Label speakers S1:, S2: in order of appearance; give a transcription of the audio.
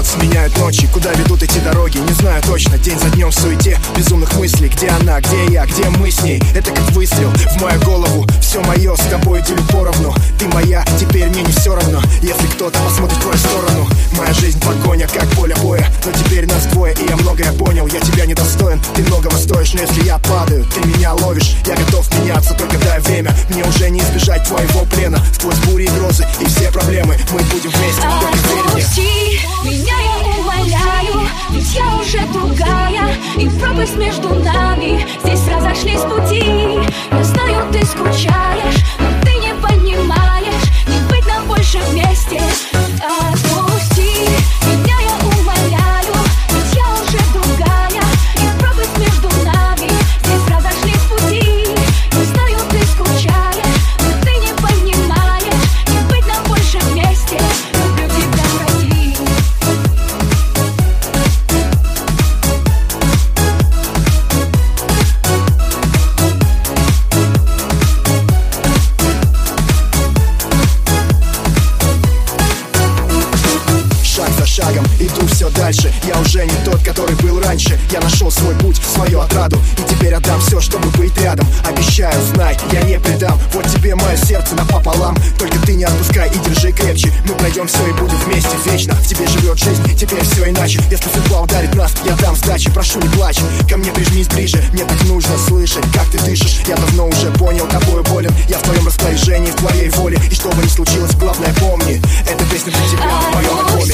S1: солнце сменяют ночи. Куда ведут эти дороги, не знаю точно. День за днем в суете безумных мыслей. Где она, где я, где мы с ней? Это как выстрел в мою голову. Все мое, с тобой делю поровну. Ты моя, теперь мне не все равно. Если кто-то посмотрит в твою сторону. Моя жизнь погоня, как поле боя. Но теперь нас двое, и я многое понял. Я тебя недостоин, ты многого стоишь. Но если я падаю, ты меня ловишь. Я готов меняться, только дай время. Мне уже не избежать твоего плена. Сквозь бури и грозы и все проблемы мы будем вместе, только верь мне.
S2: Отпусти меня, я умоляю, ведь я уже другая, и пропасть между нами. Здесь разошлись пути. Я знаю, ты скучаешь, но ты не понимаешь. Не быть нам больше вместе. Отпусти меня, я умоляю, ведь я уже другая, и пропасть между нами. Здесь разошлись пути. Я знаю, ты скучаешь, но ты не понимаешь. Не быть нам больше вместе. Люблю тебя, прости.
S1: Шаг за шагом иду все дальше. Я уже не тот, который был раньше. Я нашел свой путь, свою отраду, и теперь отдам все, чтобы быть рядом. Обещаю, знай, я не предам. Вот тебе мое сердце напополам. Только ты не отпускай и держи крепче. Мы пройдем все и будем вместе вечно. В тебе живет жизнь, теперь все иначе. Если судьба ударит нас, я дам сдачи. Прошу, не плачь, ко мне прижмись ближе. Мне так нужно слышать, как ты дышишь. Я давно уже понял, тобою болен. Я в твоем распоряжении, в твоей воле. И что бы ни случилось, главное помни, эта песня для тебя в моем альбоме.